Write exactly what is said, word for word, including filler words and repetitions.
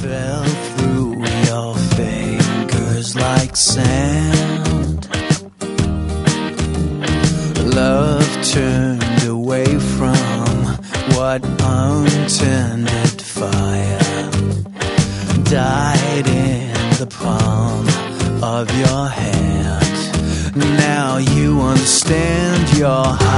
fell through your fingers like sand. Love turned away from what untended fire died in the palm of your hand. Now you understand your heart.